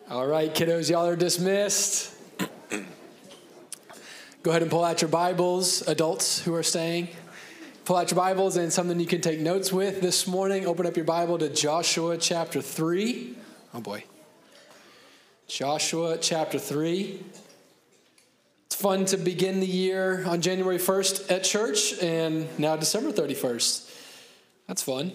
All right, kiddos, y'all are dismissed. Go ahead and pull out your Bibles, adults who are staying. Pull out your Bibles and something you can take notes with this morning. Open up your Bible to Joshua chapter 3. Oh boy. Joshua chapter 3. It's fun to begin the year on January 1st at church and now December 31st. That's fun.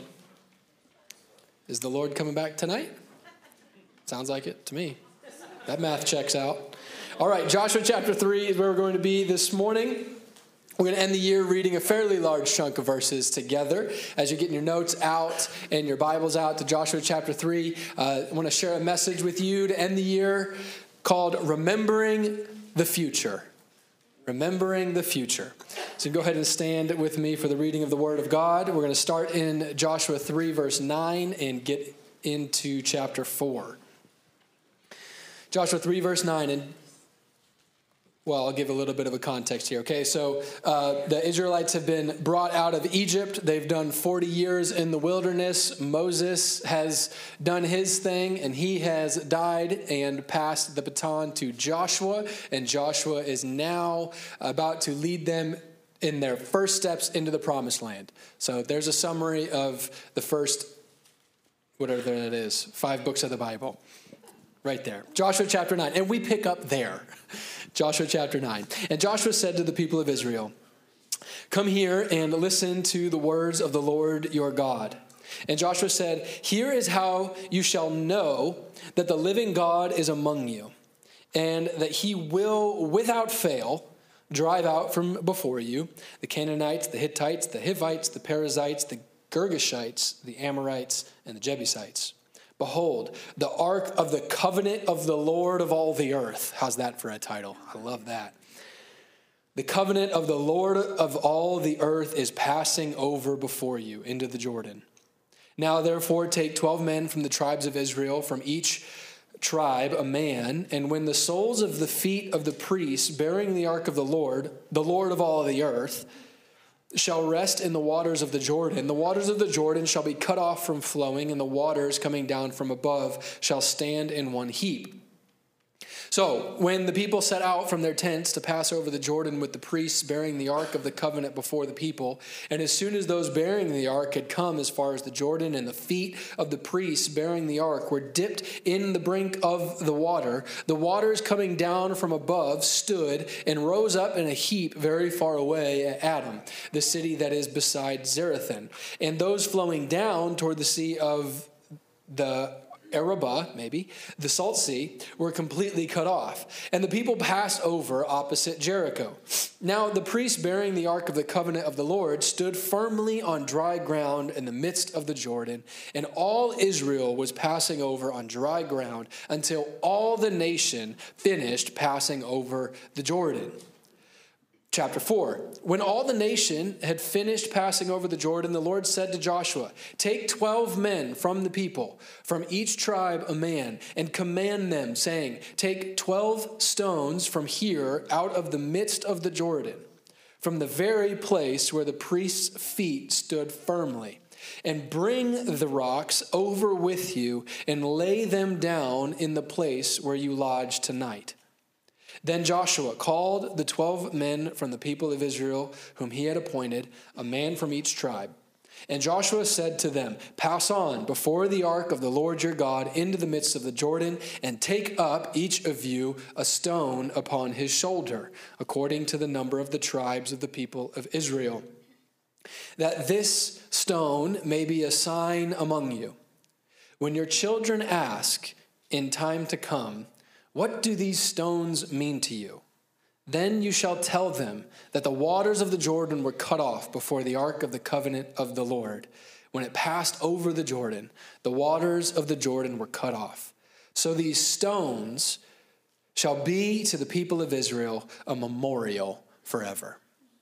Is the Lord coming back tonight? Sounds like it to me. That math checks out. All right, Joshua chapter 3 is where we're going to be this morning. We're going to end the year reading a fairly large chunk of verses together. As you're getting your notes out and your Bibles out to Joshua chapter 3, I want to share a message with you to end the year called Remembering the Future. Remembering the Future. So go ahead and stand with me for the reading of the Word of God. We're going to start in Joshua 3, verse 9, and get into chapter 4. Joshua 3, verse 9, and well, I'll give a little bit of a context here. Okay, so the Israelites have been brought out of Egypt. They've done 40 years in the wilderness. Moses has done his thing, and he has died and passed the baton to Joshua. And Joshua is now about to lead them in their first steps into the promised land. So there's a summary of the first, whatever that is, 5 books of the Bible. Right there. Joshua chapter 9. And we pick up there. Joshua chapter 9. And Joshua said to the people of Israel, "Come here and listen to the words of the Lord your God." And Joshua said, "Here is how you shall know that the living God is among you, and that he will without fail drive out from before you the Canaanites, the Hittites, the Hivites, the Perizzites, the Girgashites, the Amorites, and the Jebusites. Behold, the ark of the covenant of the Lord of all the earth." How's that for a title? I love that. "The covenant of the Lord of all the earth is passing over before you into the Jordan. Now therefore take 12 men from the tribes of Israel, from each tribe a man, and when the soles of the feet of the priests bearing the ark of the Lord of all the earth, shall rest in the waters of the Jordan, the waters of the Jordan shall be cut off from flowing, and the waters coming down from above shall stand in one heap. So when the people set out from their tents to pass over the Jordan with the priests bearing the ark of the covenant before the people, and as soon as those bearing the ark had come as far as the Jordan, and the feet of the priests bearing the ark were dipped in the brink of the waters coming down from above stood and rose up in a heap very far away at Adam, the city that is beside Zarethan. And those flowing down toward the sea of the Arabah, maybe, the Salt Sea, were completely cut off. And the people passed over opposite Jericho. Now the priests bearing the ark of the covenant of the Lord stood firmly on dry ground in the midst of the Jordan. And all Israel was passing over on dry ground until all the nation finished passing over the Jordan. Chapter 4, when all the nation had finished passing over the Jordan, the Lord said to Joshua, "Take 12 men from the people, from each tribe a man, and command them, saying, Take 12 stones from here out of the midst of the Jordan, from the very place where the priest's feet stood firmly, and bring the rocks over with you, and lay them down in the place where you lodge tonight." Then Joshua called the 12 men from the people of Israel, whom he had appointed, a man from each tribe. And Joshua said to them, "Pass on before the ark of the Lord your God into the midst of the Jordan, and take up each of you a stone upon his shoulder, according to the number of the tribes of the people of Israel, that this stone may be a sign among you. When your children ask in time to come, 'What do these stones mean to you?' then you shall tell them that the waters of the Jordan were cut off before the ark of the covenant of the Lord. When it passed over the Jordan, the waters of the Jordan were cut off. So these stones shall be to the people of Israel a memorial forever."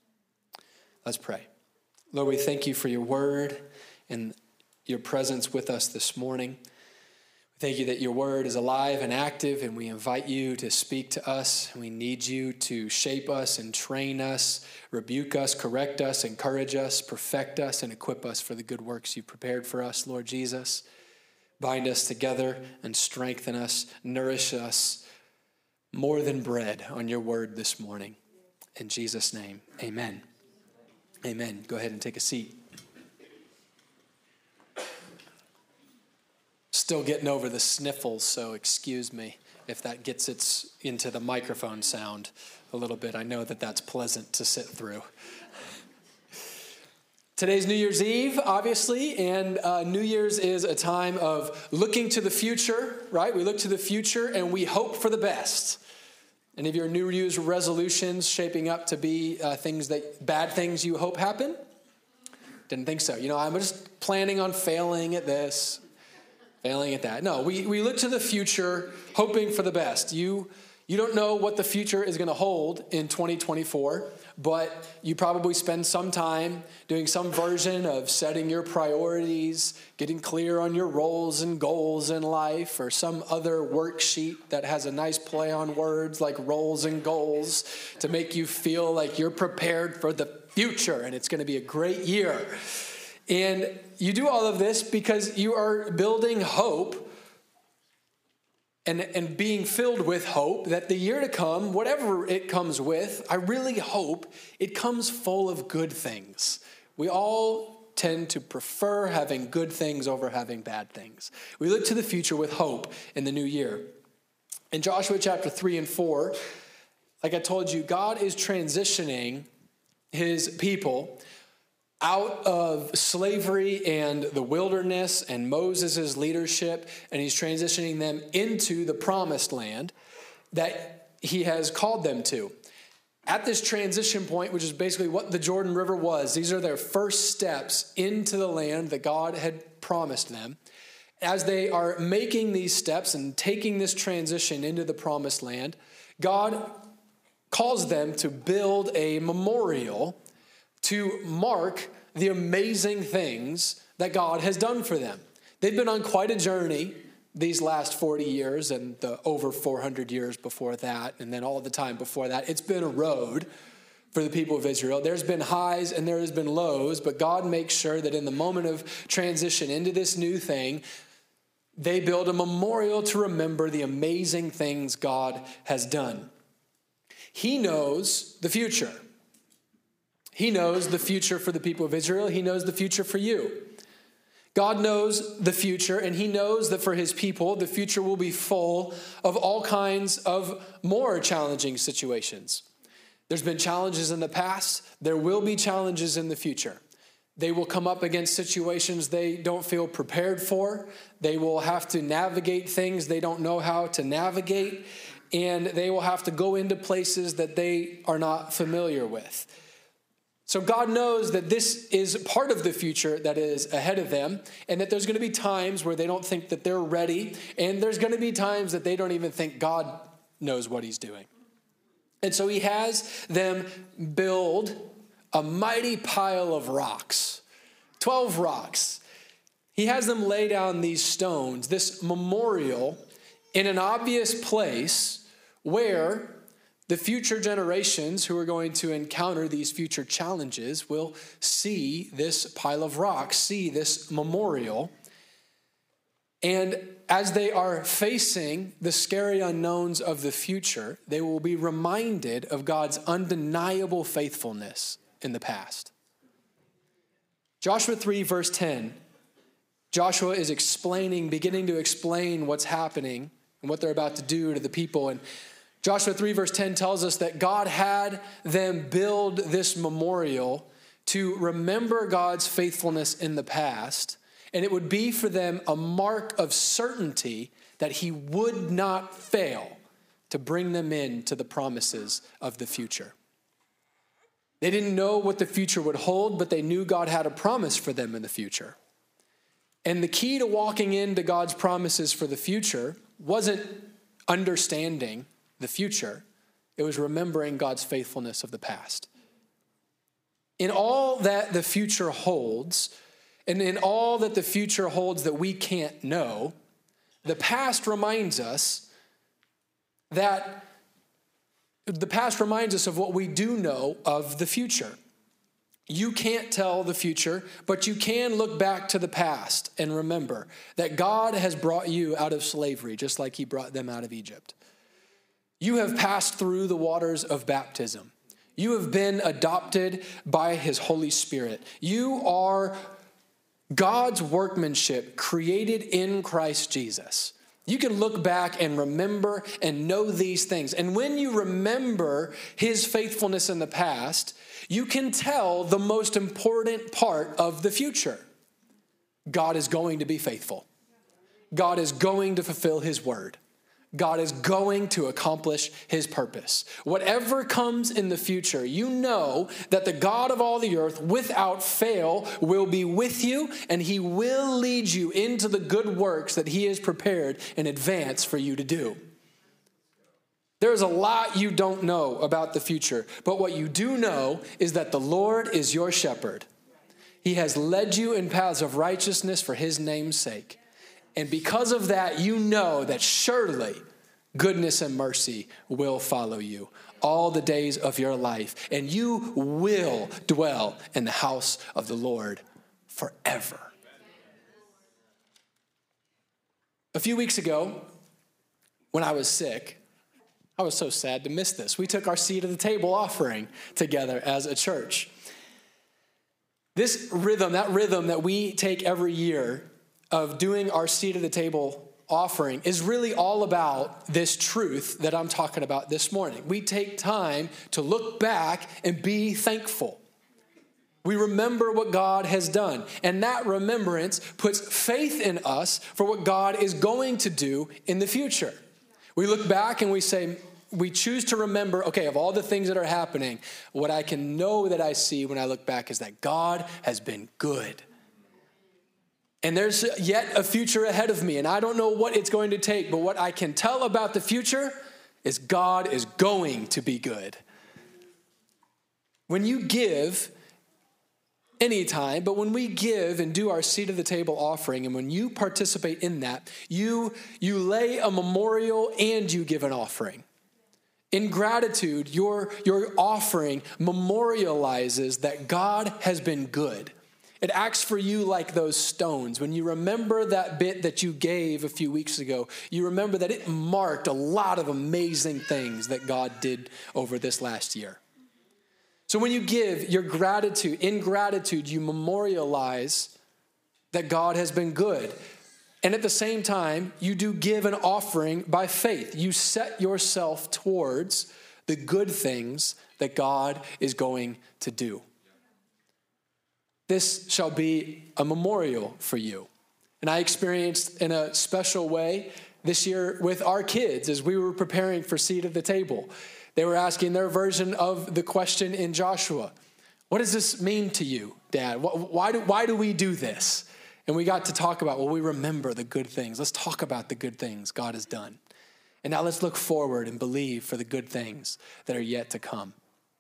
Let's pray. Lord, we thank you for your word and your presence with us this morning. Thank you that your word is alive and active, and we invite you to speak to us. We need you to shape us and train us, rebuke us, correct us, encourage us, perfect us, and equip us for the good works you've prepared for us, Lord Jesus. bind us together and strengthen us, nourish us more than bread on your word this morning. In Jesus' name, amen. Amen. Go ahead and take a seat. Still getting over the sniffles, so excuse me if that gets into the microphone sound a little bit. I know that that's pleasant to sit through. Today's New Year's Eve, obviously, and New Year's is a time of looking to the future, right? We look to the future and we hope for the best. Any of your New Year's resolutions shaping up to be bad things you hope happen? Didn't think so. I'm just planning on failing at this, failing at that. No, we look to the future hoping for the best. You don't know what the future is going to hold in 2024, but you probably spend some time doing some version of setting your priorities, getting clear on your roles and goals in life, or some other worksheet that has a nice play on words like roles and goals to make you feel like you're prepared for the future and it's going to be a great year. And you do all of this because you are building hope and being filled with hope that the year to come, whatever it comes with, I really hope it comes full of good things. We all tend to prefer having good things over having bad things. We look to the future with hope in the new year. In Joshua chapter 3 and 4, like I told you, God is transitioning his people out of slavery and the wilderness and Moses' leadership, and he's transitioning them into the promised land that he has called them to. At this transition point, which is basically what the Jordan River was, these are their first steps into the land that God had promised them. As they are making these steps and taking this transition into the promised land, God calls them to build a memorial to mark the amazing things that God has done for them. They've been on quite a journey these last 40 years and the over 400 years before that, and then all the time before that. It's been a road for the people of Israel. There's been highs and there has been lows, but God makes sure that in the moment of transition into this new thing, they build a memorial to remember the amazing things God has done. He knows the future. He knows the future for the people of Israel. He knows the future for you. God knows the future, and he knows that for his people, the future will be full of all kinds of more challenging situations. There's been challenges in the past. There will be challenges in the future. They will come up against situations they don't feel prepared for. They will have to navigate things they don't know how to navigate, and they will have to go into places that they are not familiar with. So God knows that this is part of the future that is ahead of them, and that there's going to be times where they don't think that they're ready, and there's going to be times that they don't even think God knows what he's doing. And so he has them build a mighty pile of rocks, 12 rocks. He has them lay down these stones, this memorial, in an obvious place where the future generations who are going to encounter these future challenges will see this pile of rocks, see this memorial. And as they are facing the scary unknowns of the future, they will be reminded of God's undeniable faithfulness in the past. Joshua 3, verse 10, Joshua is beginning to explain what's happening and what they're about to do to the people. And Joshua 3 verse 10 tells us that God had them build this memorial to remember God's faithfulness in the past, and it would be for them a mark of certainty that he would not fail to bring them into the promises of the future. They didn't know what the future would hold, but they knew God had a promise for them in the future. And the key to walking into God's promises for the future wasn't understanding the future. It was remembering God's faithfulness of the past. In all that the future holds, and in all that the future holds that we can't know, the past reminds us of what we do know of the future. You can't tell the future, but you can look back to the past and remember that God has brought you out of slavery, just like he brought them out of Egypt. You have passed through the waters of baptism. You have been adopted by his Holy Spirit. You are God's workmanship created in Christ Jesus. You can look back and remember and know these things. And when you remember his faithfulness in the past, you can tell the most important part of the future. God is going to be faithful. God is going to fulfill his word. God is going to accomplish his purpose. Whatever comes in the future, you know that the God of all the earth, without fail, will be with you, and he will lead you into the good works that he has prepared in advance for you to do. There's a lot you don't know about the future, but what you do know is that the Lord is your shepherd. He has led you in paths of righteousness for his name's sake. And because of that, you know that surely goodness and mercy will follow you all the days of your life, and you will dwell in the house of the Lord forever. A few weeks ago, when I was sick, I was so sad to miss this. We took our seat at the table offering together as a church. This rhythm, that we take every year of doing our seat at the table offering is really all about this truth that I'm talking about this morning. We take time to look back and be thankful. We remember what God has done, and that remembrance puts faith in us for what God is going to do in the future. We look back and we say, we choose to remember, okay, of all the things that are happening, what I can know that I see when I look back is that God has been good. And there's yet a future ahead of me, and I don't know what it's going to take, but what I can tell about the future is God is going to be good. When you give, anytime, but when we give and do our seat at the table offering, and when you participate in that, you lay a memorial and you give an offering. In gratitude, your offering memorializes that God has been good. It acts for you like those stones. When you remember that bit that you gave a few weeks ago, you remember that it marked a lot of amazing things that God did over this last year. So when you give your gratitude, in gratitude, you memorialize that God has been good. And at the same time, you do give an offering by faith. You set yourself towards the good things that God is going to do. This shall be a memorial for you. And I experienced in a special way this year with our kids as we were preparing for seat at the table. They were asking their version of the question in Joshua. What does this mean to you, Dad? Why do we do this? And we got to talk about, well, we remember the good things. Let's talk about the good things God has done. And now let's look forward and believe for the good things that are yet to come.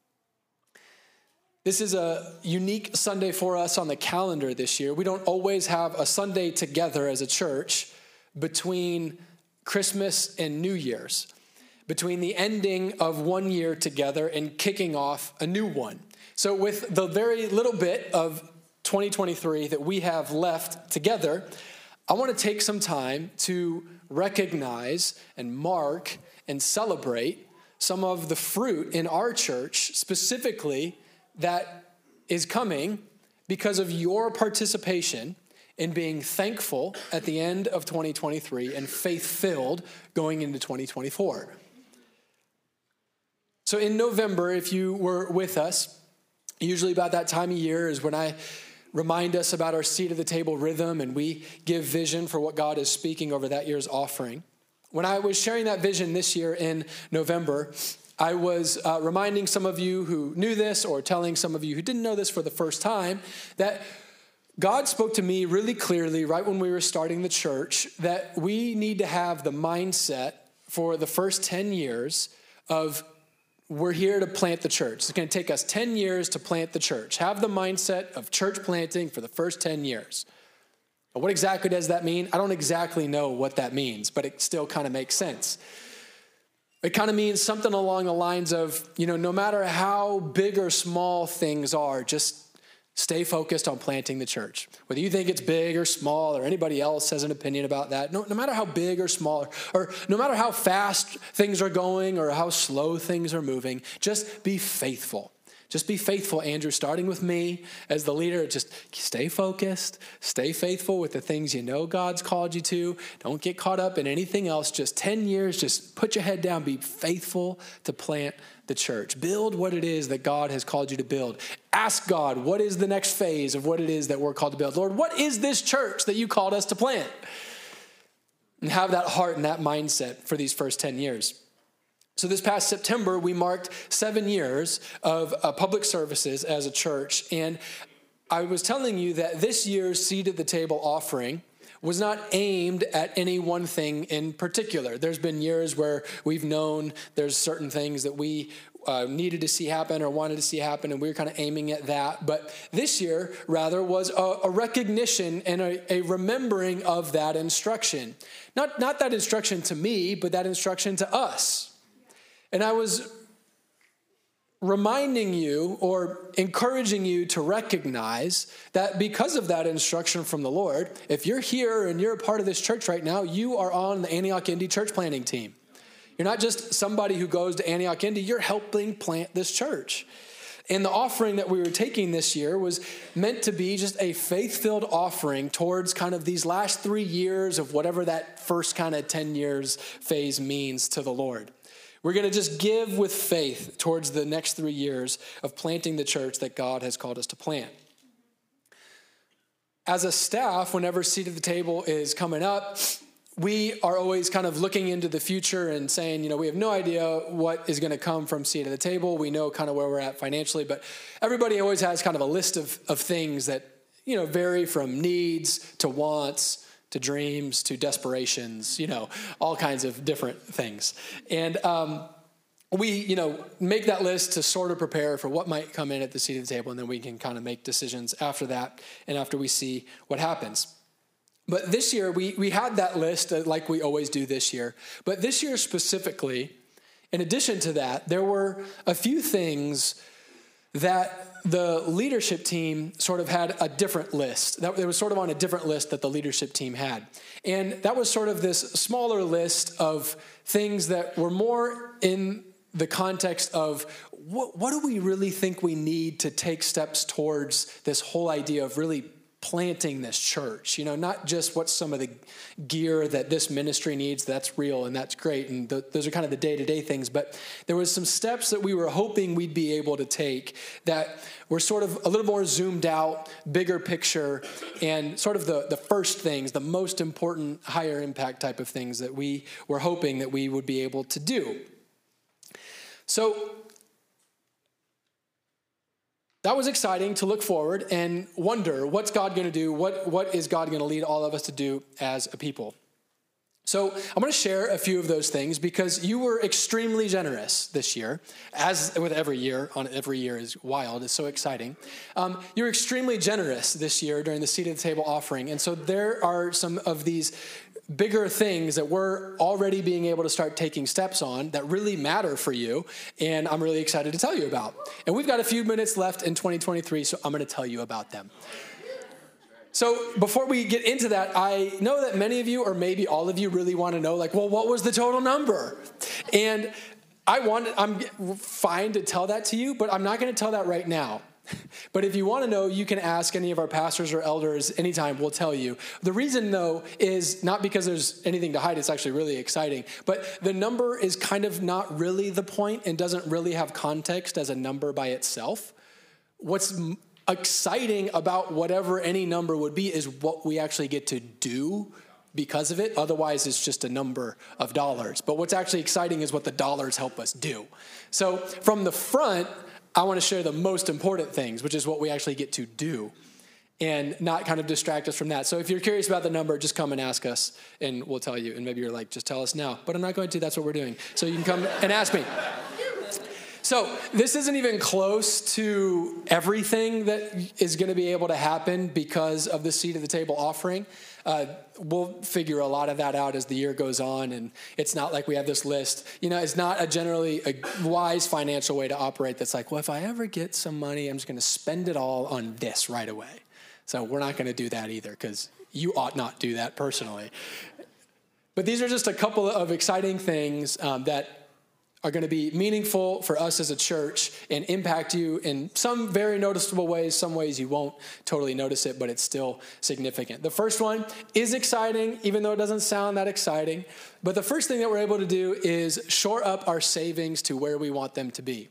This is a unique Sunday for us on the calendar this year. We don't always have a Sunday together as a church between Christmas and New Year's, between the ending of one year together and kicking off a new one. So with the very little bit of 2023 that we have left together, I want to take some time to recognize and mark and celebrate some of the fruit in our church specifically that is coming because of your participation in being thankful at the end of 2023 and faith-filled going into 2024. So in November, if you were with us, usually about that time of year is when I remind us about our seat at the table rhythm and we give vision for what God is speaking over that year's offering. When I was sharing that vision this year in November, I was reminding some of you who knew this or telling some of you who didn't know this for the first time that God spoke to me really clearly right when we were starting the church that we need to have the mindset for the first 10 years of we're here to plant the church. It's going to take us 10 years to plant the church. Have the mindset of church planting for the first 10 years. What exactly does that mean? I don't exactly know what that means, but it still kind of makes sense. It kind of means something along the lines of, no matter how big or small things are, just Stay focused on planting the church. Whether you think it's big or small or anybody else has an opinion about that, no matter how big or small or no matter how fast things are going or how slow things are moving, just be faithful. Just be faithful, Andrew, starting with me as the leader. Just stay focused, stay faithful with the things you know God's called you to. Don't get caught up in anything else. Just 10 years, just put your head down, be faithful to plant the church. Build what it is that God has called you to build. Ask God, what is the next phase of what it is that we're called to build? Lord, what is this church that you called us to plant? And have that heart and that mindset for these first 10 years. So this past September, we marked 7 years of public services as a church. And I was telling you that this year's Seat at the Table offering was not aimed at any one thing in particular. There's been years where we've known there's certain things that we needed to see happen or wanted to see happen, and we were kind of aiming at that. But this year, rather, was a recognition and a remembering of that instruction. Not that instruction to me, but that instruction to us. And I was reminding you or encouraging you to recognize that because of that instruction from the Lord, if you're here and you're a part of this church right now, you are on the Antioch Indy church planting team. You're not just somebody who goes to Antioch Indy, you're helping plant this church. And the offering that we were taking this year was meant to be just a faith-filled offering towards kind of these last 3 years of whatever that first kind of 10 years phase means to the Lord. We're going to just give with faith towards the next 3 years of planting the church that God has called us to plant. As a staff, whenever Seat at the Table is coming up, we are always kind of looking into the future and saying, we have no idea what is going to come from Seat at the Table. We know kind of where we're at financially, but everybody always has kind of a list of things that, vary from needs to wants to dreams, to desperations, all kinds of different things. And we, make that list to sort of prepare for what might come in at the Seat at the Table, and then we can kind of make decisions after that and after we see what happens. But this year, we had that list like we always do this year. But this year specifically, in addition to that, there were a few things that the leadership team sort of had a different list. That it was sort of on a different list that the leadership team had. And that was sort of this smaller list of things that were more in the context of what do we really think we need to take steps towards this whole idea of really planting this church, not just what's some of the gear that this ministry needs. That's real and that's great. And those are kind of the day-to-day things. But there was some steps that we were hoping we'd be able to take that were sort of a little more zoomed out, bigger picture, and sort of the first things, the most important, higher impact type of things that we were hoping that we would be able to do. So that was exciting to look forward and wonder, what's God going to do? What is God going to lead all of us to do as a people? So I'm going to share a few of those things because you were extremely generous this year, as with every year. Every year is wild. It's so exciting. You were extremely generous this year during the Seat at the Table offering. And so there are some of these bigger things that we're already being able to start taking steps on that really matter for you, and I'm really excited to tell you about. And we've got a few minutes left in 2023, so I'm going to tell you about them. So before we get into that, I know that many of you, or maybe all of you, really want to know, what was the total number? And I'm fine to tell that to you, but I'm not going to tell that right now. But if you want to know, you can ask any of our pastors or elders anytime. We'll tell you. The reason, though, is not because there's anything to hide. It's actually really exciting. But the number is kind of not really the point and doesn't really have context as a number by itself. What's exciting about whatever any number would be is what we actually get to do because of it. Otherwise, it's just a number of dollars. But what's actually exciting is what the dollars help us do. So from the front, I want to share the most important things, which is what we actually get to do, and not kind of distract us from that. So if you're curious about the number, just come and ask us, and we'll tell you. And maybe you're like, just tell us now. But I'm not going to. That's what we're doing. So you can come and ask me. So this isn't even close to everything that is going to be able to happen because of the seat of the table offering. We'll figure a lot of that out as the year goes on, and it's not like we have this list. It's not generally a wise financial way to operate that's like, well, if I ever get some money, I'm just going to spend it all on this right away. So we're not going to do that either, because you ought not do that personally. But these are just a couple of exciting things that are going to be meaningful for us as a church and impact you in some very noticeable ways. Some ways you won't totally notice it, but it's still significant. The first one is exciting, even though it doesn't sound that exciting. But the first thing that we're able to do is shore up our savings to where we want them to be.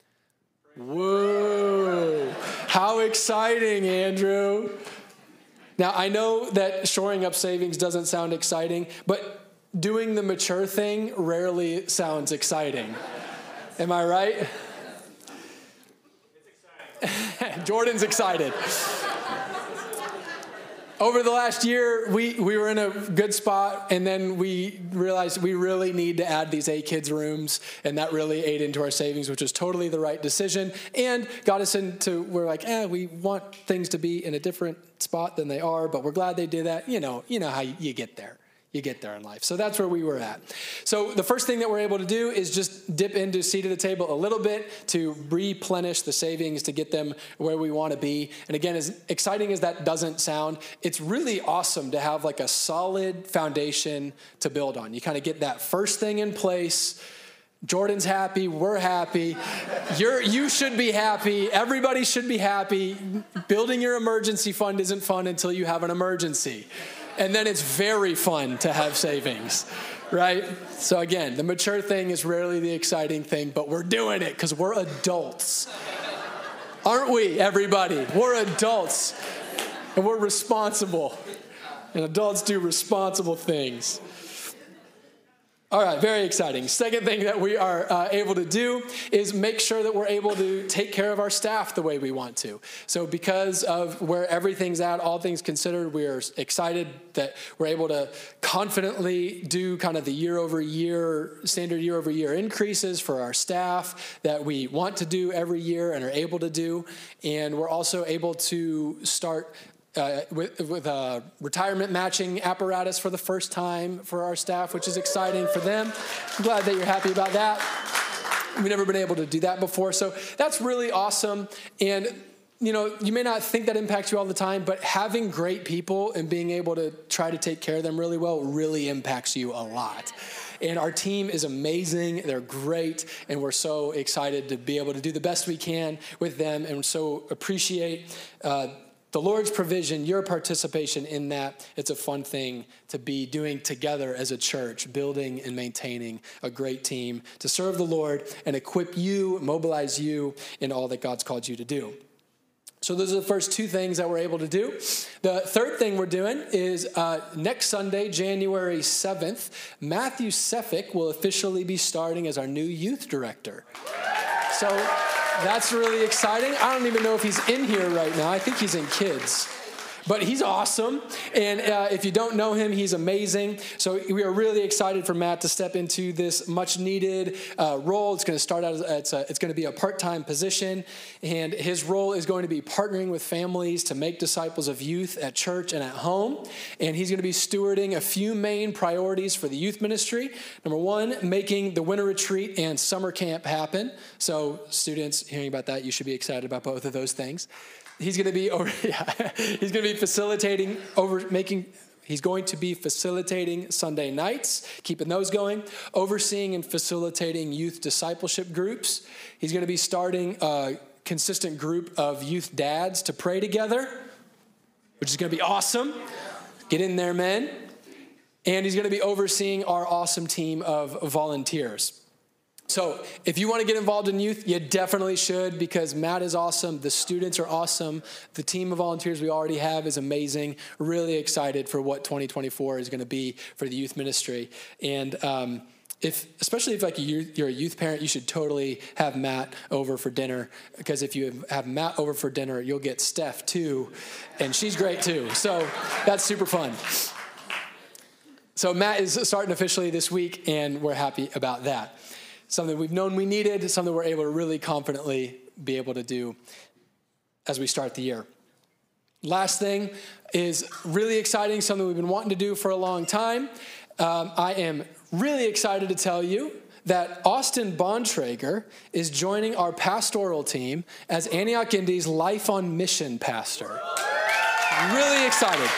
Whoa, how exciting, Andrew. Now, I know that shoring up savings doesn't sound exciting, but doing the mature thing rarely sounds exciting. Am I right? It's exciting. Jordan's excited. Over the last year, we were in a good spot, and then we realized we really need to add these A-Kids rooms, and that really ate into our savings, which was totally the right decision, and got us into, we're like, we want things to be in a different spot than they are, but we're glad they did that. You know how you get there. You get there in life. So that's where we were at. So the first thing that we're able to do is just dip into seat of the table a little bit to replenish the savings to get them where we want to be. And again, as exciting as that doesn't sound, it's really awesome to have like a solid foundation to build on. You kind of get that first thing in place. Jordan's happy. We're happy. You should be happy. Everybody should be happy. Building your emergency fund isn't fun until you have an emergency. And then it's very fun to have savings, right? So again, the mature thing is rarely the exciting thing, but we're doing it because we're adults. Aren't we, everybody? We're adults, and we're responsible. And adults do responsible things. All right, very exciting. Second thing that we are able to do is make sure that we're able to take care of our staff the way we want to. So because of where everything's at, all things considered, we are excited that we're able to confidently do kind of the standard year-over-year increases for our staff that we want to do every year and are able to do. And we're also able to start with a retirement matching apparatus for the first time for our staff, which is exciting for them. I'm glad that you're happy about that. We've never been able to do that before. So that's really awesome. And, you may not think that impacts you all the time, but having great people and being able to try to take care of them really well really impacts you a lot. And our team is amazing. They're great. And we're so excited to be able to do the best we can with them and so appreciate the Lord's provision, your participation in that. It's a fun thing to be doing together as a church, building and maintaining a great team to serve the Lord and equip you, mobilize you in all that God's called you to do. So those are the first two things that we're able to do. The third thing we're doing is next Sunday, January 7th, Matthew Sefik will officially be starting as our new youth director. So that's really exciting. I don't even know if he's in here right now. I think he's in kids. But he's awesome. And if you don't know him, he's amazing. So we are really excited for Matt to step into this much needed role. It's going to start out as it's going to be a part-time position. And his role is going to be partnering with families to make disciples of youth at church and at home. And he's going to be stewarding a few main priorities for the youth ministry. Number one, making the winter retreat and summer camp happen. So students hearing about that, you should be excited about both of those things. He's going to be facilitating Sunday nights, keeping those going, overseeing and facilitating youth discipleship groups. He's going to be starting a consistent group of youth dads to pray together, which is going to be awesome. Get in there, men. And he's going to be overseeing our awesome team of volunteers. So if you want to get involved in youth, you definitely should, because Matt is awesome. The students are awesome. The team of volunteers we already have is amazing. Really excited for what 2024 is going to be for the youth ministry. And especially if like you're a youth parent, you should totally have Matt over for dinner, because if you have Matt over for dinner, you'll get Steph too, and she's great too. So that's super fun. So Matt is starting officially this week, and we're happy about that. something we've known we needed, something we're able to really confidently be able to do as we start the year. Last thing is really exciting, something we've been wanting to do for a long time. I am really excited to tell you that Austin Bontrager is joining our pastoral team as Antioch Indy's Life on Mission pastor. Really excited.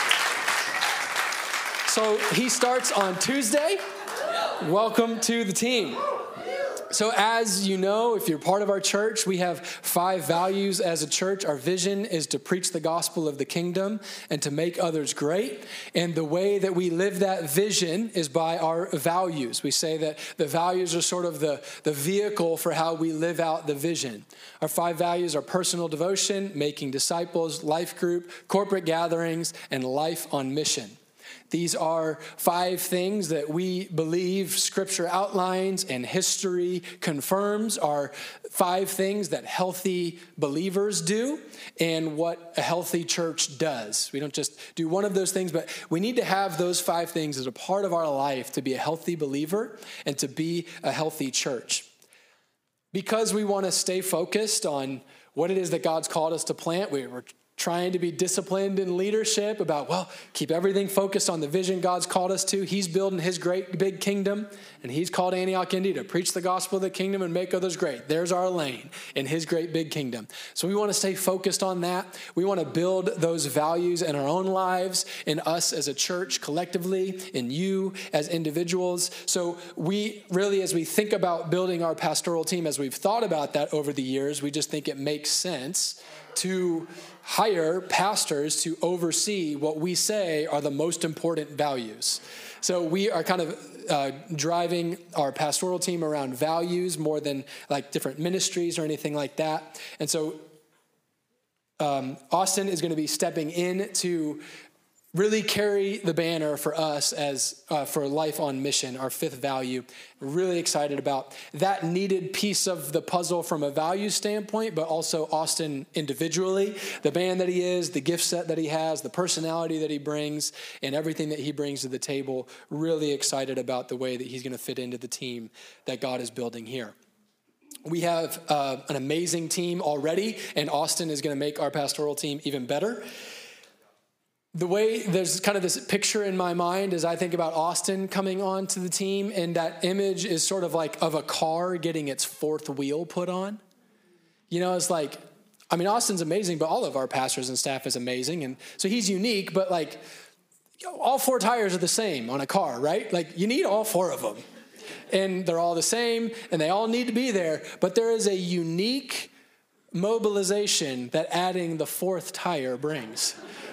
So he starts on Tuesday. Welcome to the team. So as you know, if you're part of our church, we have 5 values as a church. Our vision is to preach the gospel of the kingdom and to make others great. And the way that we live that vision is by our values. We say that the values are sort of the vehicle for how we live out the vision. Our 5 values are personal devotion, making disciples, life group, corporate gatherings, and life on mission. These are 5 things that we believe Scripture outlines and history confirms are 5 things that healthy believers do and what a healthy church does. We don't just do one of those things, but we need to have those 5 things as a part of our life to be a healthy believer and to be a healthy church. Because we want to stay focused on what it is that God's called us to plant, we're trying to be disciplined in leadership about, keep everything focused on the vision God's called us to. He's building his great big kingdom, and he's called Antioch Indy to preach the gospel of the kingdom and make others great. There's our lane in his great big kingdom. So we want to stay focused on that. We want to build those values in our own lives, in us as a church collectively, in you as individuals. So we really, as we think about building our pastoral team, as we've thought about that over the years, we just think it makes sense to hire pastors to oversee what we say are the most important values. So we are kind of driving our pastoral team around values more than like different ministries or anything like that. And so Austin is going to be stepping in to really carry the banner for us as for Life on Mission, our 5th value. We're really excited about that needed piece of the puzzle from a value standpoint, but also Austin individually, the man that he is, the gift set that he has, the personality that he brings, and everything that he brings to the table. Really excited about the way that he's going to fit into the team that God is building here. We have an amazing team already, and Austin is going to make our pastoral team even better. The way there's kind of this picture in my mind as I think about Austin coming on to the team, and that image is sort of like of a car getting its 4th wheel put on. You know, it's like, Austin's amazing, but all of our pastors and staff is amazing. And so he's unique, but like all 4 tires are the same on a car, right? Like you need all 4 of them. And they're all the same, and they all need to be there. But there is a unique mobilization that adding the 4th tire brings.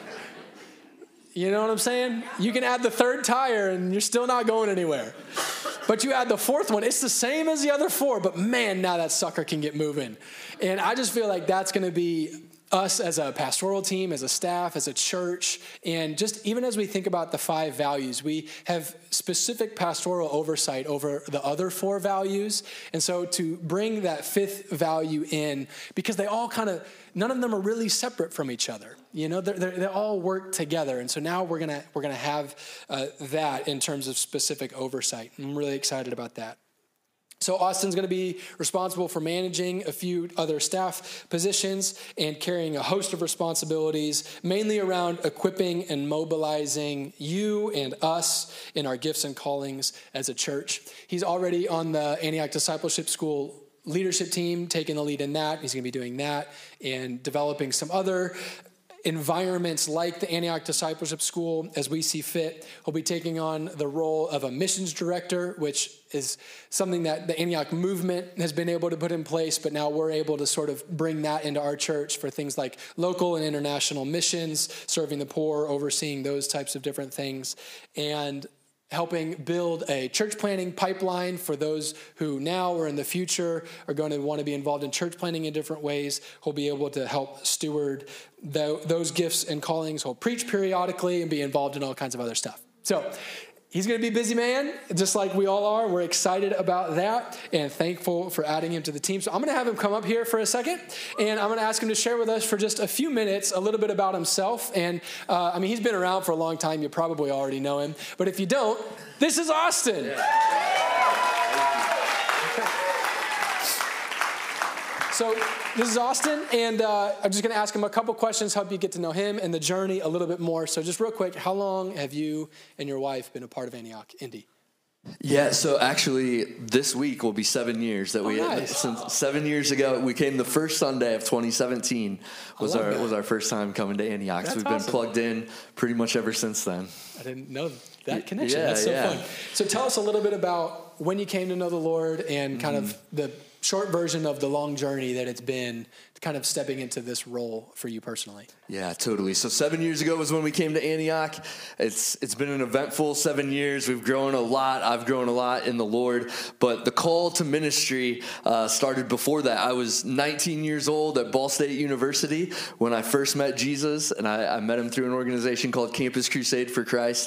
You know what I'm saying? You can add the 3rd tire and you're still not going anywhere. But you add the 4th one, it's the same as the other 4, but man, now that sucker can get moving. And I just feel like that's going to be us as a pastoral team, as a staff, as a church, and just even as we think about the 5 values, we have specific pastoral oversight over the other 4 values. And so to bring that 5th value in, because they all none of them are really separate from each other. You know, they all work together. And so now we're gonna have that in terms of specific oversight. I'm really excited about that. So Austin's going to be responsible for managing a few other staff positions and carrying a host of responsibilities, mainly around equipping and mobilizing you and us in our gifts and callings as a church. He's already on the Antioch Discipleship School leadership team, taking the lead in that. He's going to be doing that and developing some other environments like the Antioch Discipleship School as we see fit. He'll be taking on the role of a missions director, which is something that the Antioch movement has been able to put in place, but now we're able to sort of bring that into our church for things like local and international missions, serving the poor, overseeing those types of different things, and helping build a church planting pipeline for those who now or in the future are going to want to be involved in church planting in different ways. He'll be able to help steward those gifts and callings. He'll preach periodically and be involved in all kinds of other stuff. So he's going to be a busy man, just like we all are. We're excited about that and thankful for adding him to the team. So I'm going to have him come up here for a second, and I'm going to ask him to share with us for just a few minutes a little bit about himself. And he's been around for a long time. You probably already know him. But if you don't, this is Austin. Yeah. So this is Austin, and I'm just going to ask him a couple questions, help you get to know him and the journey a little bit more. So just real quick, how long have you and your wife been a part of Antioch, Indy? Yeah, so actually this week will be 7 years that since 7 years ago. We came the first Sunday of 2017 was our first time coming to Antioch. So we've been plugged in pretty much ever since then. I didn't know that connection. That's so fun. So tell us a little bit about when you came to know the Lord and kind of the short version of the long journey that it's been kind of stepping into this role for you personally. Yeah, totally. So 7 years ago was when we came to Antioch. It's been an eventful 7 years. We've grown a lot. I've grown a lot in the Lord. But the call to ministry started before that. I was 19 years old at Ball State University when I first met Jesus, and I met him through an organization called Campus Crusade for Christ.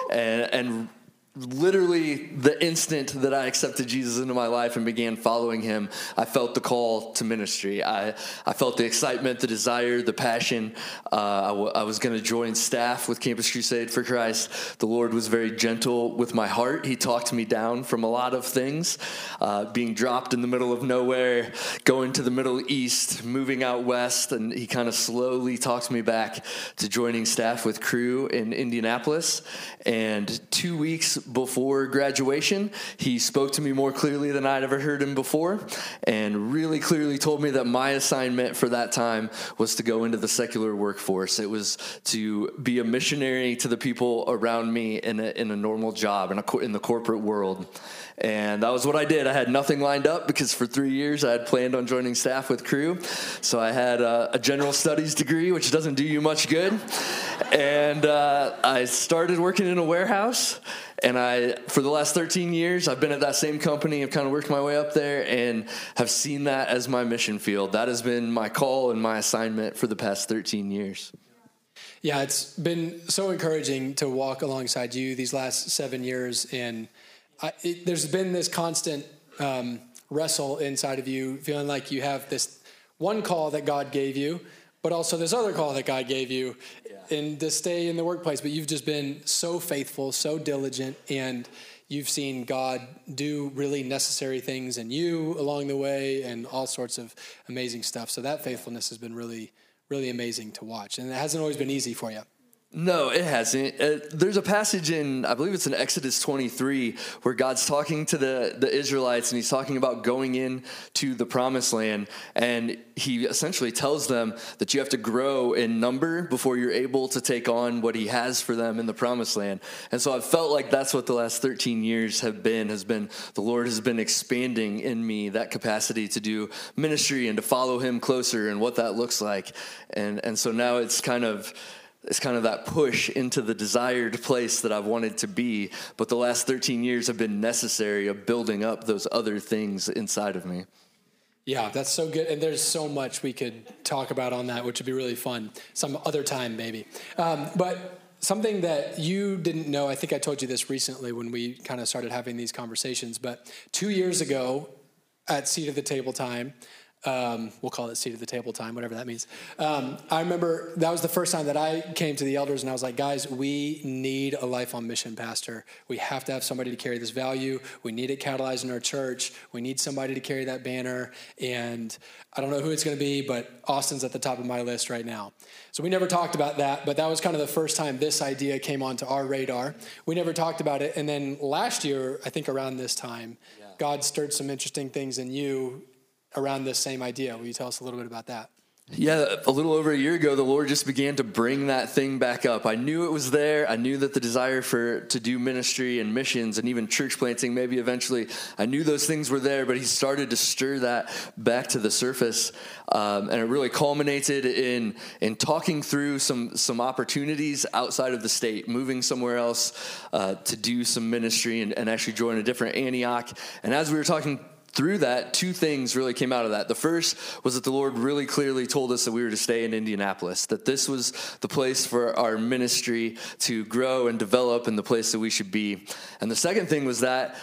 And literally the instant that I accepted Jesus into my life and began following him, I felt the call to ministry. I felt the excitement, the desire, the passion. I was going to join staff with Campus Crusade for Christ. The Lord was very gentle with my heart. He talked me down from a lot of things, being dropped in the middle of nowhere, going to the Middle East, moving out west, and he kind of slowly talked me back to joining staff with Cru in Indianapolis. And 2 weeks before graduation, he spoke to me more clearly than I'd ever heard him before, and really clearly told me that my assignment for that time was to go into the secular workforce. It was to be a missionary to the people around me in a normal job in the corporate world. And that was what I did. I had nothing lined up because for 3 years I had planned on joining staff with Cru. So I had a general studies degree, which doesn't do you much good. And I started working in a warehouse. And for the last 13 years, I've been at that same company. I've kind of worked my way up there and have seen that as my mission field. That has been my call and my assignment for the past 13 years. Yeah, it's been so encouraging to walk alongside you these last 7 years. And there's been this constant wrestle inside of you, feeling like you have this one call that God gave you, but also this other call that God gave you, and to stay in the workplace. But you've just been so faithful, so diligent, and you've seen God do really necessary things in you along the way and all sorts of amazing stuff. So that faithfulness has been really, really amazing to watch. And it hasn't always been easy for you. No, it hasn't. There's a passage I believe it's in Exodus 23, where God's talking to the Israelites, and he's talking about going in to the promised land. And he essentially tells them that you have to grow in number before you're able to take on what he has for them in the promised land. And so I've felt like that's what the last 13 years has been the Lord has been expanding in me that capacity to do ministry and to follow him closer and what that looks like. And so now it's kind of that push into the desired place that I've wanted to be. But the last 13 years have been necessary of building up those other things inside of me. Yeah, that's so good. And there's so much we could talk about on that, which would be really fun some other time maybe. But something that you didn't know, I think I told you this recently when we kind of started having these conversations, but 2 years ago at Seat of the Table time, we'll call it Seat of the Table time, whatever that means. I remember that was the first time that I came to the elders and I was like, guys, we need a life on mission pastor. We have to have somebody to carry this value. We need it catalyzed in our church. We need somebody to carry that banner. And I don't know who it's going to be, but Austin's at the top of my list right now. So we never talked about that, but that was kind of the first time this idea came onto our radar. We never talked about it. And then last year, I think around this time, God stirred some interesting things in you around this same idea. Will you tell us a little bit about that? Yeah, a little over a year ago, the Lord just began to bring that thing back up. I knew it was there. I knew that the desire to do ministry and missions and even church planting, maybe eventually, I knew those things were there, but he started to stir that back to the surface. And it really culminated in talking through some opportunities outside of the state, moving somewhere else to do some ministry and actually join a different Antioch. And as we were talking through that, two things really came out of that. The first was that the Lord really clearly told us that we were to stay in Indianapolis, that this was the place for our ministry to grow and develop and the place that we should be. And the second thing was that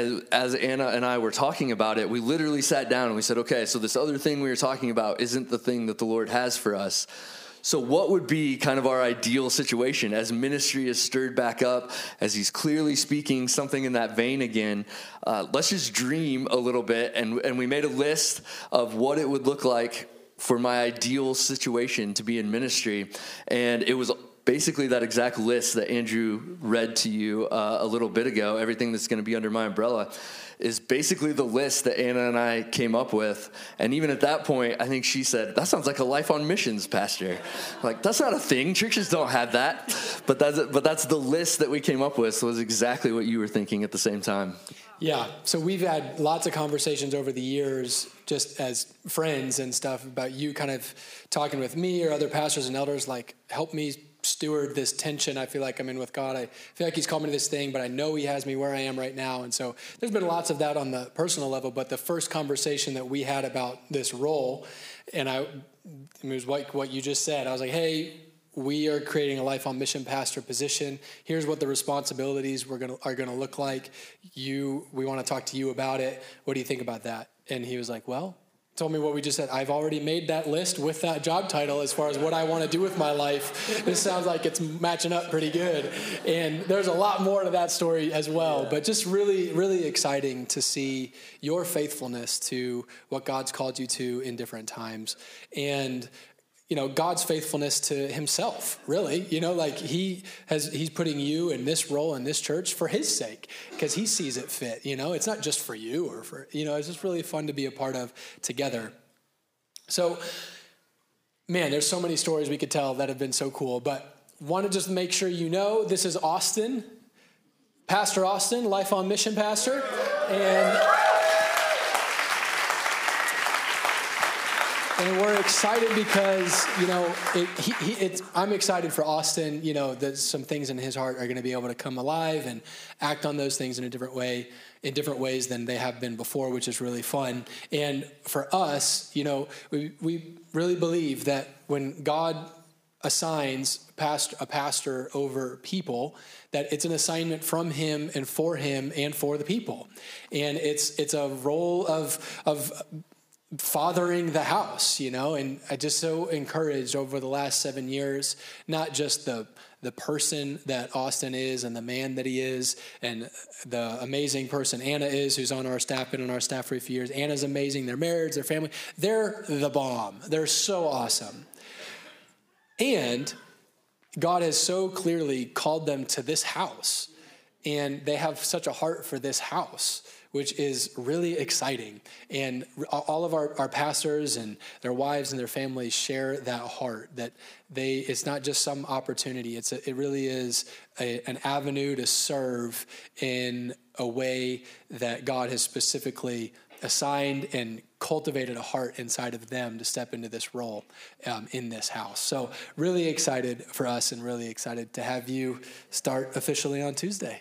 as Anna and I were talking about it, we literally sat down and we said, okay, so this other thing we were talking about isn't the thing that the Lord has for us. So what would be kind of our ideal situation as ministry is stirred back up, as he's clearly speaking something in that vein again? Let's just dream a little bit. And we made a list of what it would look like for my ideal situation to be in ministry. And it was basically that exact list that Andrew read to you a little bit ago. Everything that's going to be under my umbrella is basically the list that Anna and I came up with. And even at that point, I think she said, that sounds like a life on missions, Pastor. Like, that's not a thing. Churches don't have that. But that's the list that we came up with. So it was exactly what you were thinking at the same time. Yeah, so we've had lots of conversations over the years, just as friends and stuff, about you kind of talking with me or other pastors and elders, like, help me steward this tension I feel like I'm in with God. I feel like he's called me to this thing, but I know he has me where I am right now. And so there's been lots of that on the personal level, but the first conversation that we had about this role, and it was like what you just said. I was like, hey, we are creating a life on mission pastor position. Here's what the responsibilities are going to look like. We want to talk to you about it. What do you think about that? And he was like, well, told me what we just said. I've already made that list with that job title as far as what I want to do with my life. This sounds like it's matching up pretty good. And there's a lot more to that story as well. Yeah. But just really, really exciting to see your faithfulness to what God's called you to in different times. And God's faithfulness to himself, really, like he's putting you in this role in this church for his sake, because he sees it fit, it's not just for you or for, it's just really fun to be a part of together. So, man, there's so many stories we could tell that have been so cool, but want to just make sure this is Austin, Pastor Austin, Life on Mission pastor, and we're excited because, I'm excited for Austin, that some things in his heart are going to be able to come alive and act on those things in a different ways than they have been before, which is really fun. And for us, we really believe that when God assigns a pastor over people, that it's an assignment from him and for the people. And it's a role of fathering the house, and I just so encouraged over the last 7 years, not just the person that Austin is and the man that he is and the amazing person Anna is, who's on our staff, been on our staff for a few years. Anna's amazing. Their marriage, their family, they're the bomb. They're so awesome. And God has so clearly called them to this house, and they have such a heart for this house, which is really exciting. And all of our pastors and their wives and their families share that heart, that it's not just some opportunity. It really is an avenue to serve in a way that God has specifically assigned and cultivated a heart inside of them to step into this role in this house. So really excited for us and really excited to have you start officially on Tuesday.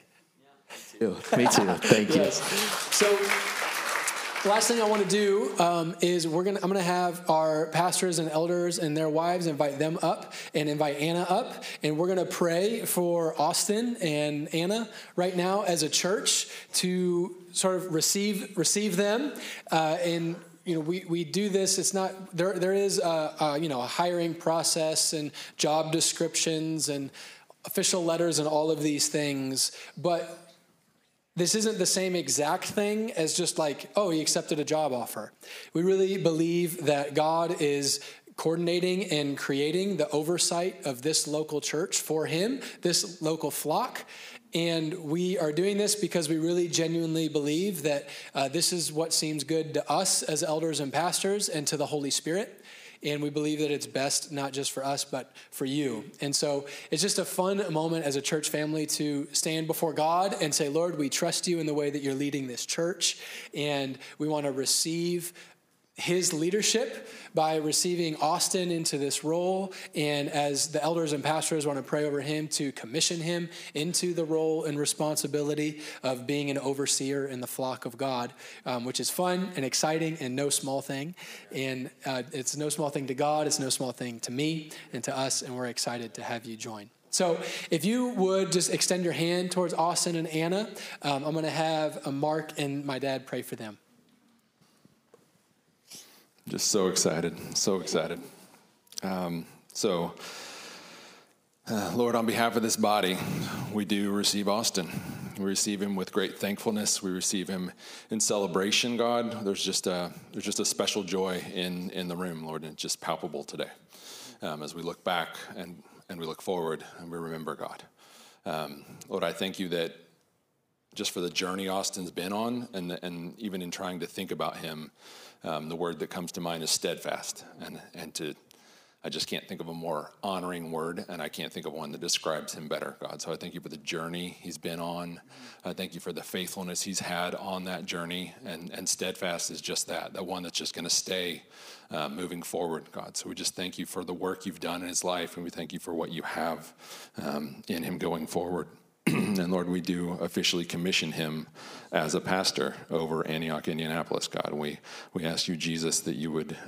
Me too. Thank you. Yes. So, the last thing I want to do is I'm going to have our pastors and elders and their wives, invite them up and invite Anna up, and we're going to pray for Austin and Anna right now as a church to sort of receive them and. We do this. It's not there is a hiring process and job descriptions and official letters and all of these things, but this isn't the same exact thing as just like, oh, he accepted a job offer. We really believe that God is coordinating and creating the oversight of this local church for him, this local flock. And we are doing this because we really genuinely believe that this is what seems good to us as elders and pastors and to the Holy Spirit. And we believe that it's best not just for us, but for you. And so it's just a fun moment as a church family to stand before God and say, Lord, we trust you in the way that you're leading this church. And we want to receive his leadership by receiving Austin into this role. And as the elders and pastors want to pray over him to commission him into the role and responsibility of being an overseer in the flock of God, which is fun and exciting and no small thing. And it's no small thing to God. It's no small thing to me and to us. And we're excited to have you join. So if you would just extend your hand towards Austin and Anna, I'm going to have Mark and my dad pray for them. Just so excited, so excited. So, Lord, on behalf of this body, we do receive Austin. We receive him with great thankfulness. We receive him in celebration, God. There's just a special joy in the room, Lord, and it's just palpable today as we look back and we look forward and we remember God. Lord, I thank you that just for the journey Austin's been on, and even in trying to think about him, the word that comes to mind is steadfast, I just can't think of a more honoring word, and I can't think of one that describes him better, God. So I thank you for the journey he's been on. I thank you for the faithfulness he's had on that journey, and steadfast is just that one that's just going to stay moving forward, God. So we just thank you for the work you've done in his life, and we thank you for what you have in him going forward. And Lord, we do officially commission him as a pastor over Antioch, Indianapolis, God. We ask you, Jesus, that you would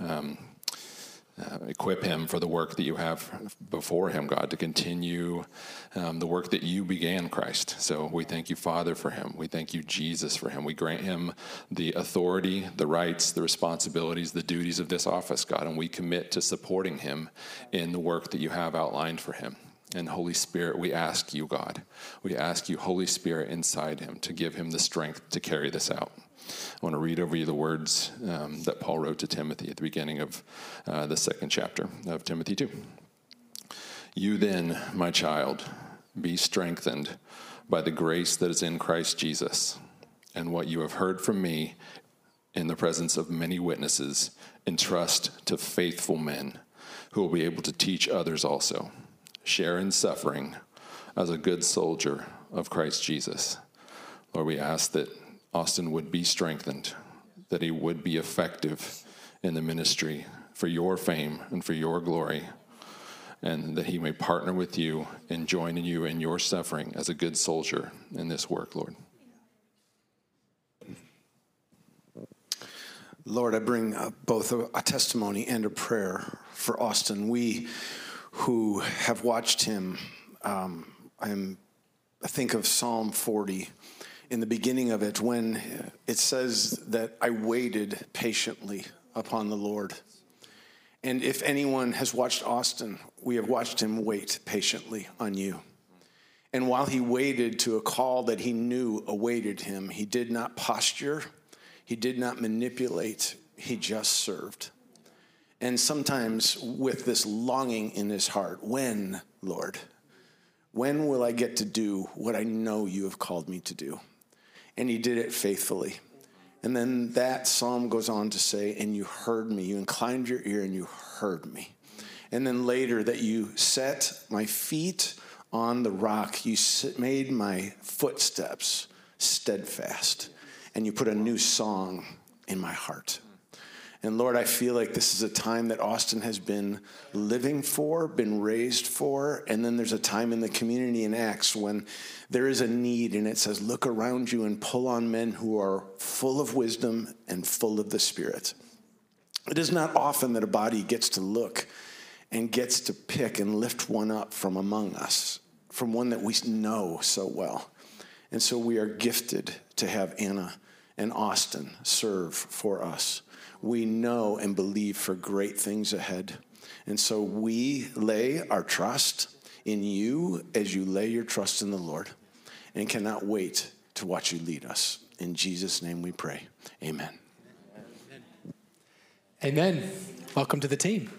equip him for the work that you have before him, God, to continue the work that you began, Christ. So we thank you, Father, for him. We thank you, Jesus, for him. We grant him the authority, the rights, the responsibilities, the duties of this office, God, and we commit to supporting him in the work that you have outlined for him. And Holy Spirit, we ask you, God, we ask you, Holy Spirit, inside him to give him the strength to carry this out. I want to read over you the words that Paul wrote to Timothy at the beginning of the second chapter of Timothy 2. You then, my child, be strengthened by the grace that is in Christ Jesus, and what you have heard from me in the presence of many witnesses, entrust to faithful men who will be able to teach others also. Share in suffering as a good soldier of Christ Jesus. Lord, we ask that Austin would be strengthened, that he would be effective in the ministry for your fame and for your glory, and that he may partner with you and join in you in your suffering as a good soldier in this work, Lord. Lord, I bring both a testimony and a prayer for Austin. We who have watched him, I think of Psalm 40. In the beginning of it, when it says that I waited patiently upon the Lord. And if anyone has watched Austin, we have watched him wait patiently on you. And while he waited to a call that he knew awaited him, he did not posture, he did not manipulate, he just served. And sometimes with this longing in his heart, when, Lord, when will I get to do what I know you have called me to do? And he did it faithfully. And then that psalm goes on to say, and you heard me. You inclined your ear and you heard me. And then later that you set my feet on the rock. You made my footsteps steadfast. And you put a new song in my heart. And Lord, I feel like this is a time that Austin has been living for, been raised for, and then there's a time in the community in Acts when there is a need, and it says, look around you and pull on men who are full of wisdom and full of the Spirit. It is not often that a body gets to look and gets to pick and lift one up from among us, from one that we know so well. And so we are gifted to have Anna and Austin serve for us. We know and believe for great things ahead. And so we lay our trust in you as you lay your trust in the Lord, and cannot wait to watch you lead us. In Jesus' name we pray. Amen. Amen. Welcome to the team.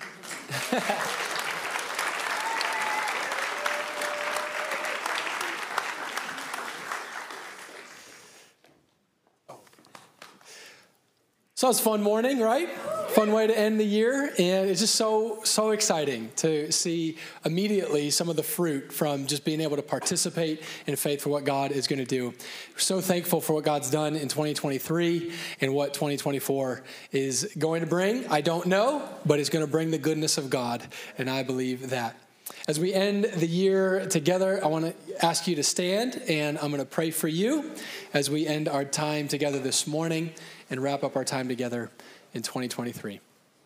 So it's a fun morning, right? Fun way to end the year. And it's just so exciting to see immediately some of the fruit from just being able to participate in faith for what God is going to do. We're so thankful for what God's done in 2023 and what 2024 is going to bring. I don't know, but it's going to bring the goodness of God, and I believe that. As we end the year together, I want to ask you to stand, and I'm going to pray for you as we end our time together this morning and wrap up our time together in 2023.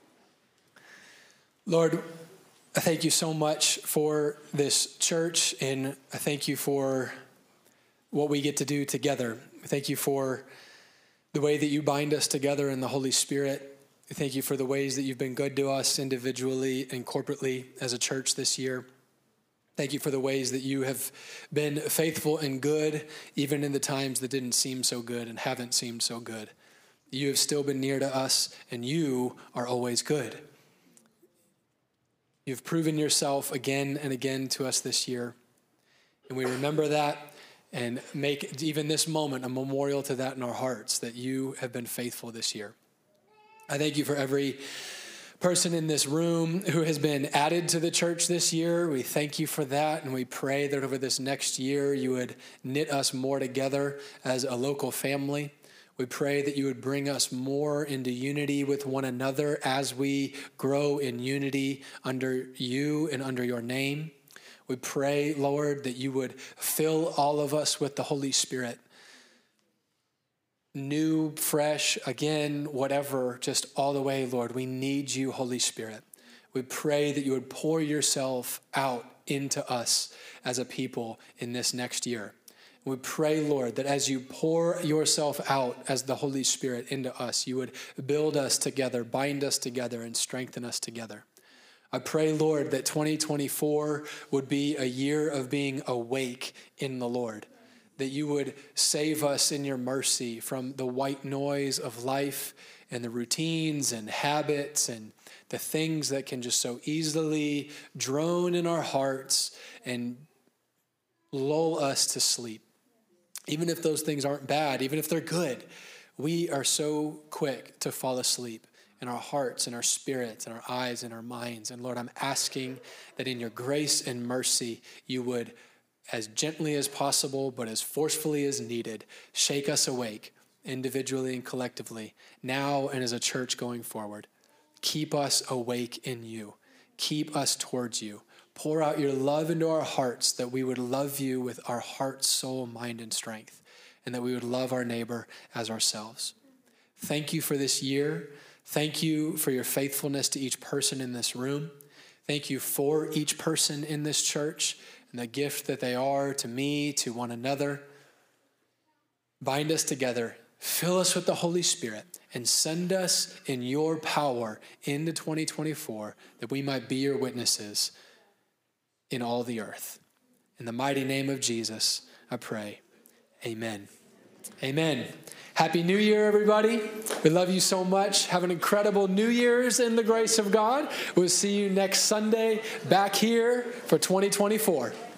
Lord, I thank you so much for this church, and I thank you for what we get to do together. I thank you for the way that you bind us together in the Holy Spirit. We thank you for the ways that you've been good to us individually and corporately as a church this year. Thank you for the ways that you have been faithful and good, even in the times that didn't seem so good and haven't seemed so good. You have still been near to us, and you are always good. You've proven yourself again and again to us this year, and we remember that and make even this moment a memorial to that in our hearts, that you have been faithful this year. I thank you for every person in this room who has been added to the church this year. We thank you for that, and we pray that over this next year you would knit us more together as a local family. We pray that you would bring us more into unity with one another as we grow in unity under you and under your name. We pray, Lord, that you would fill all of us with the Holy Spirit. New, fresh, again, whatever, just all the way, Lord. We need you, Holy Spirit. We pray that you would pour yourself out into us as a people in this next year. We pray, Lord, that as you pour yourself out as the Holy Spirit into us, you would build us together, bind us together, and strengthen us together. I pray, Lord, that 2024 would be a year of being awake in the Lord, that you would save us in your mercy from the white noise of life and the routines and habits and the things that can just so easily drone in our hearts and lull us to sleep. Even if those things aren't bad, even if they're good, we are so quick to fall asleep in our hearts and our spirits and our eyes and our minds. And Lord, I'm asking that in your grace and mercy, you would, as gently as possible, but as forcefully as needed, shake us awake individually and collectively, now and as a church going forward. Keep us awake in you. Keep us towards you. Pour out your love into our hearts, that we would love you with our heart, soul, mind, and strength, and that we would love our neighbor as ourselves. Thank you for this year. Thank you for your faithfulness to each person in this room. Thank you for each person in this church and the gift that they are to me, to one another. Bind us together. Fill us with the Holy Spirit and send us in your power into 2024, that we might be your witnesses in all the earth. In the mighty name of Jesus, I pray. Amen. Amen. Happy New Year, everybody. We love you so much. Have an incredible New Year's in the grace of God. We'll see you next Sunday back here for 2024.